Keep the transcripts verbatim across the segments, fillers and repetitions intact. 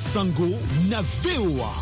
Sango na V O A.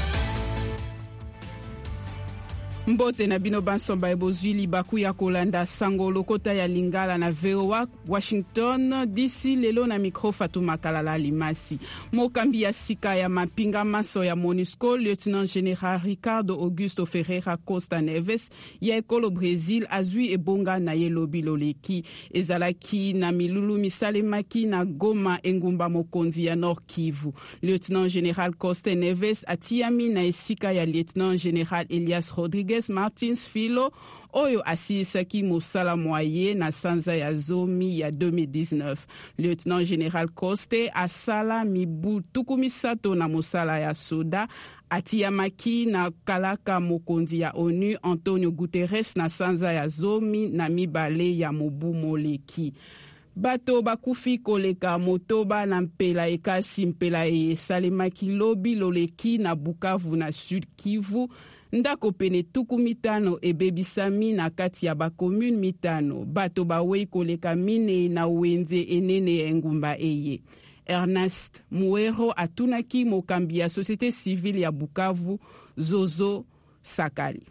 Mbote na bino bansomba ebozwili baku ya kolanda sango lokota ya lingala na V O A Washington D C lelo na mikro Fatuma Kalala Limasi. Mokambi ya sika ya mapinga maso ya MONUSCO Lieutenant General Ricardo Augusto Ferreira Costa Neves ya ekolo Brazil azwi ebonga na ye lobi loleki ezalaki na milulu misalemaki na Goma engumba mokonzi ya Nord Kivu. Lieutenant General Costa Neves atiami na esika ya Lieutenant General Elias Rodriguez Martins Filo oyo asilisaki mosala moye na sanza ya zomi ya deux mille dix-neuf. Lieutenant General Coste asala mibu tukumisato na mosala ya soda atiamaki na kalaka mokonzi ya ONU Antonio Guterres na sanza ya zomi na mibale ya mobu moleki. Bato bakufi koleka motoba na mpela ekasi mpela e salemaki lobi loleki na Bukavu na Sud Kivu. Ndako pene tuku mitano ebebisami na kati ya ba commune mitano. Bato bawei koleka mine na wenze enene engumba eye. Ernest Muero atunaki mokambi ya société civile ya Bukavu Zozo Sakali.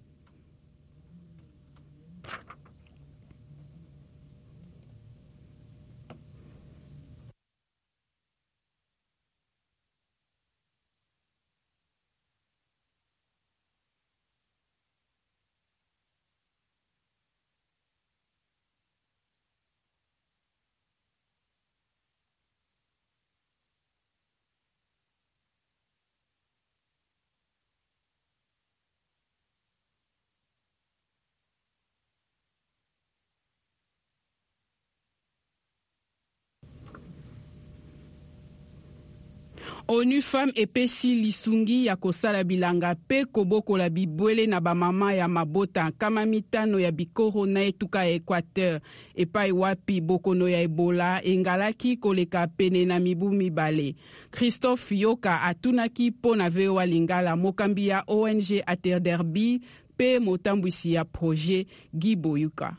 ONU Femme epesi lisungi ya kosala bilanga pe kobokola bibwele na bamama ya mabota kama mitano ya bikoro na etuka ya Equateur epai wapi bokono ya Ebola engalaki koleka pene na mibu mibale. Christophe Yoka atunaki po na V O A Lingala mokambi ya O N G Aterderbi pe motambwisi ya projet Guy Boyuka.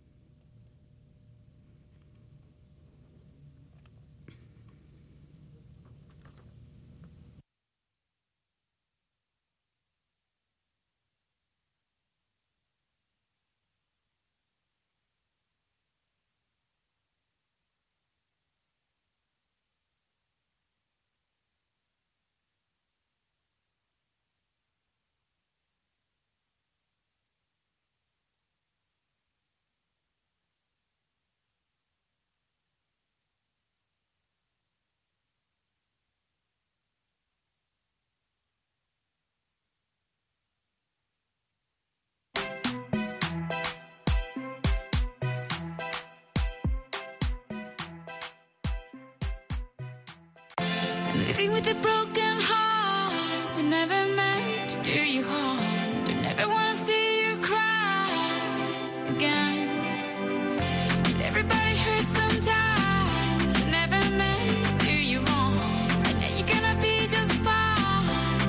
Living with a broken heart, I never meant to do you harm. Don't ever want to see you cry again. But everybody hurts sometimes, I never meant to do you wrong. I know you're gonna be just fine.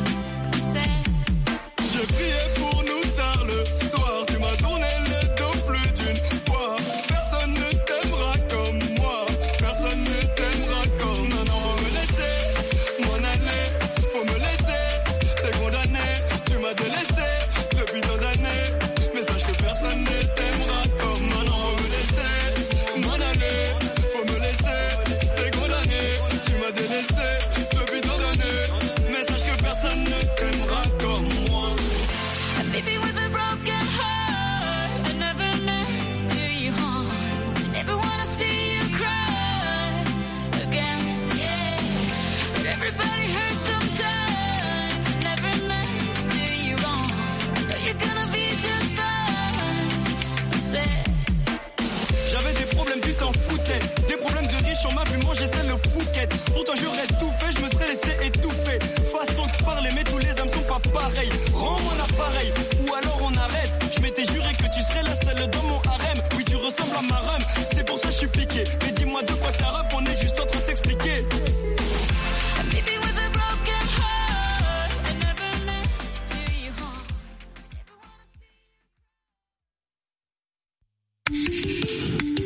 Je priais pour nous tard le soir, tu m'as tourné le dos plus d'une fois. Personne ne t'aimera comme moi, personne ne t'aimera comme non, non, faut me laisser m'en aller, faut me laisser, t'es condamné, tu m'as délaissé depuis tant d'années, mais sache que personne ne t'aimera comme non, non, faut me laisser m'en aller, faut me laisser, t'es condamné, tu m'as délaissé depuis tant d'années, mais sache que personne ne t'aimera comme moi. I'm living with a broken heart, I never meant to do you harm. I never want to see you cry again. Yeah. But everybody hurts sometimes, I never meant to do you wrong. I know you're gonna be just fine. Say. J'avais des problèmes, tu t'en foutais. Des problèmes de riches, on m'a vu manger celle le fouquette. Pour toi j'aurais tout fait, je me serais laissé étouffer. Façon de parler, mais tous les hommes sont pas pareils.